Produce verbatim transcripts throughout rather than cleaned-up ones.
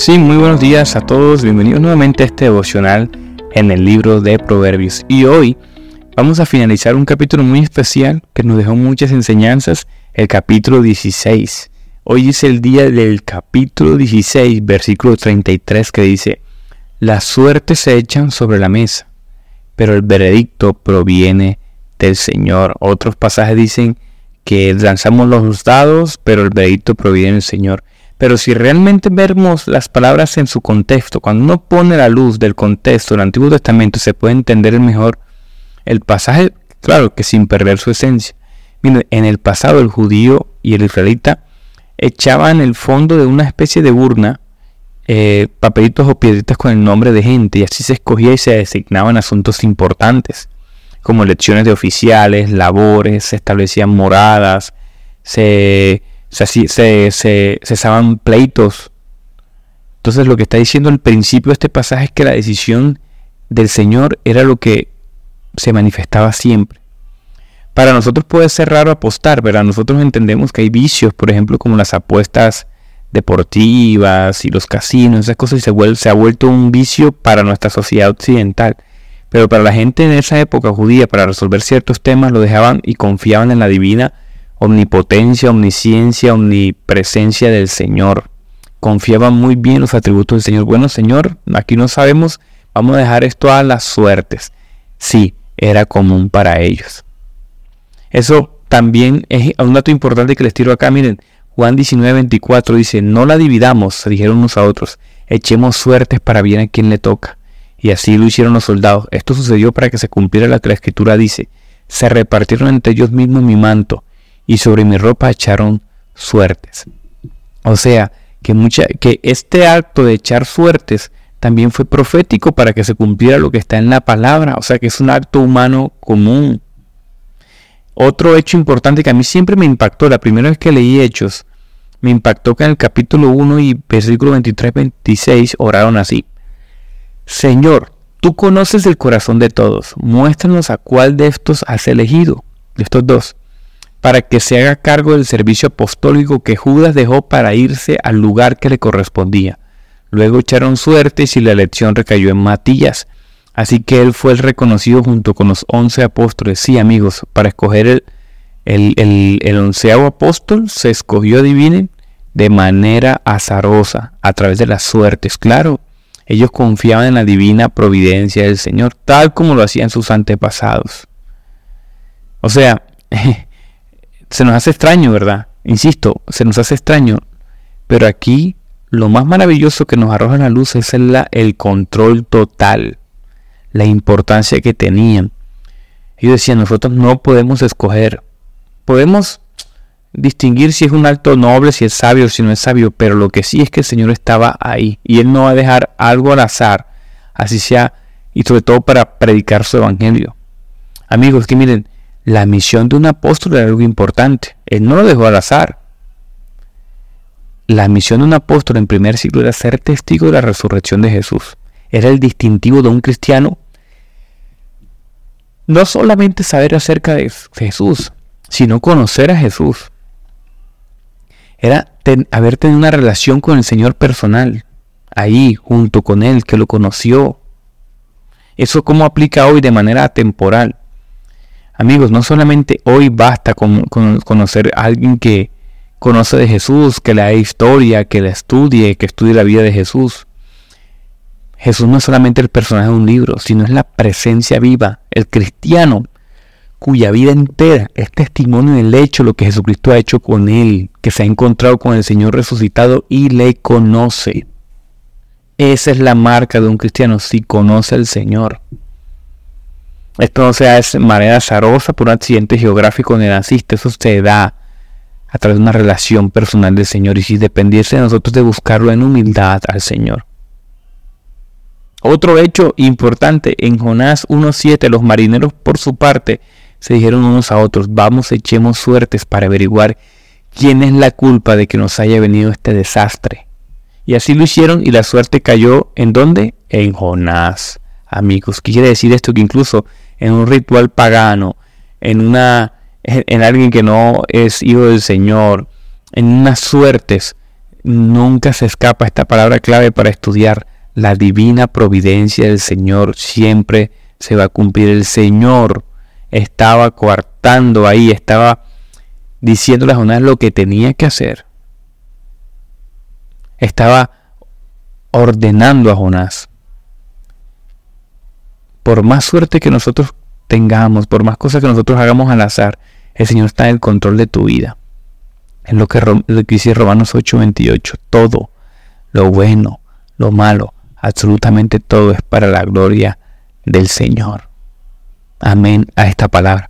Sí, muy buenos días a todos, bienvenidos nuevamente a este devocional en el libro de Proverbios. Y hoy vamos a finalizar un capítulo muy especial que nos dejó muchas enseñanzas, el capítulo dieciséis. Hoy es el día del capítulo dieciséis, versículo treinta y tres, que dice: las suertes se echan sobre la mesa, pero el veredicto proviene del Señor. Otros pasajes dicen que lanzamos los dados, pero el veredicto proviene del Señor. Pero si realmente vemos las palabras en su contexto, cuando uno pone la luz del contexto del Antiguo Testamento, se puede entender mejor el pasaje, claro que sin perder su esencia. Miren, en el pasado el judío y el israelita echaban en el fondo de una especie de urna eh, papelitos o piedritas con el nombre de gente, y así se escogía y se designaban asuntos importantes, como elecciones de oficiales, labores, se establecían moradas, se... Se, se, se cesaban pleitos. Entonces lo que está diciendo al principio de este pasaje es que la decisión del Señor era lo que se manifestaba siempre. Para nosotros puede ser raro apostar, ¿verdad? Nosotros entendemos que hay vicios, por ejemplo, como las apuestas deportivas y los casinos, esas cosas, y se, vuelve, se ha vuelto un vicio para nuestra sociedad occidental. Pero para la gente en esa época judía, para resolver ciertos temas, lo dejaban y confiaban en la divina omnipotencia, omnisciencia, omnipresencia del Señor. Confiaban muy bien en los atributos del Señor. Bueno, Señor, aquí no sabemos, vamos a dejar esto a las suertes. Sí, era común para ellos. Eso también es un dato importante que les tiro acá. Miren, Juan diecinueve veinticuatro dice: no la dividamos, se dijeron unos a otros, echemos suertes para bien a quien le toca. Y así lo hicieron los soldados. Esto sucedió para que se cumpliera lo que la Escritura dice: se repartieron entre ellos mismos mi manto, y sobre mi ropa echaron suertes. O sea, que, mucha, que este acto de echar suertes también fue profético para que se cumpliera lo que está en la palabra. O sea, que es un acto humano común. Otro hecho importante que a mí siempre me impactó, la primera vez que leí Hechos, me impactó que en el capítulo uno y versículo veintitrés veintiséis oraron así: Señor, tú conoces el corazón de todos, muéstranos a cuál de estos has elegido, de estos dos, para que se haga cargo del servicio apostólico que Judas dejó para irse al lugar que le correspondía. Luego echaron suertes y la elección recayó en Matías. Así que él fue el reconocido junto con los once apóstoles. Sí, amigos, para escoger el, el, el, el onceavo apóstol se escogió, adivinen, de manera azarosa, a través de las suertes. Claro, ellos confiaban en la divina providencia del Señor, tal como lo hacían sus antepasados. O sea, se nos hace extraño, ¿verdad? Insisto, se nos hace extraño. Pero aquí lo más maravilloso que nos arroja la luz es el, el control total, la importancia que tenían. Ellos decían: nosotros no podemos escoger. Podemos distinguir si es un acto noble, si es sabio o si no es sabio, pero lo que sí es que el Señor estaba ahí. Y Él no va a dejar algo al azar, así sea, y sobre todo para predicar su evangelio. Amigos, que miren, la misión de un apóstol era algo importante. Él no lo dejó al azar. La misión de un apóstol en primer siglo era ser testigo de la resurrección de Jesús. Era el distintivo de un cristiano. No solamente saber acerca de Jesús, sino conocer a Jesús. Era ten, haber tenido una relación con el Señor personal, ahí, junto con Él, que lo conoció. Eso cómo aplica hoy de manera atemporal. Amigos, no solamente hoy basta con, con conocer a alguien que conoce de Jesús, que lea historia, que la estudie, que estudie la vida de Jesús. Jesús no es solamente el personaje de un libro, sino es la presencia viva, el cristiano, cuya vida entera es testimonio del hecho, lo que Jesucristo ha hecho con él, que se ha encontrado con el Señor resucitado y le conoce. Esa es la marca de un cristiano, si conoce al Señor. Esto no se hace de manera azarosa por un accidente geográfico donde naciste. Eso se da a través de una relación personal del Señor. Y si dependiese de nosotros de buscarlo en humildad al Señor. Otro hecho importante, en Jonás uno siete, los marineros por su parte se dijeron unos a otros: vamos, echemos suertes para averiguar quién es la culpa de que nos haya venido este desastre. Y así lo hicieron, y la suerte cayó ¿en dónde? En Jonás. Amigos, ¿qué quiere decir esto? Que incluso en un ritual pagano, en una en alguien que no es hijo del Señor, en unas suertes nunca se escapa esta palabra clave para estudiar. La divina providencia del Señor siempre se va a cumplir. El Señor estaba coartando ahí, estaba diciéndole a Jonás lo que tenía que hacer. Estaba ordenando a Jonás. Por más suerte que nosotros tengamos, por más cosas que nosotros hagamos al azar, el Señor está en el control de tu vida. Es lo que, lo que dice Romanos ocho veintiocho. Todo, lo bueno, lo malo, absolutamente todo es para la gloria del Señor. Amén a esta palabra.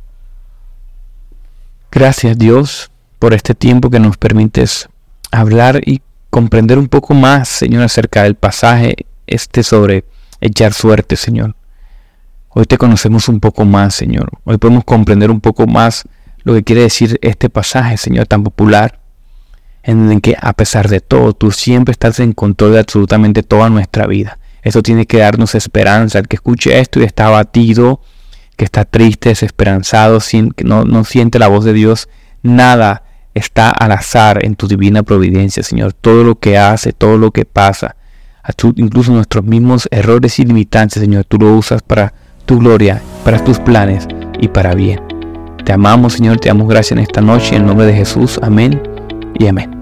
Gracias, Dios, por este tiempo que nos permites hablar y comprender un poco más, Señor, acerca del pasaje este sobre echar suerte, Señor. Hoy te conocemos un poco más, Señor. Hoy podemos comprender un poco más lo que quiere decir este pasaje, Señor, tan popular, en el que a pesar de todo, tú siempre estás en control de absolutamente toda nuestra vida. Eso tiene que darnos esperanza. El que escuche esto y está abatido, que está triste, desesperanzado, sin, que no, no siente la voz de Dios, nada está al azar en tu divina providencia, Señor. Todo lo que hace, todo lo que pasa, incluso nuestros mismos errores y limitantes, Señor, tú lo usas para tu gloria, para tus planes y para bien. Te amamos, Señor, te damos gracias en esta noche, en el nombre de Jesús. Amén y amén.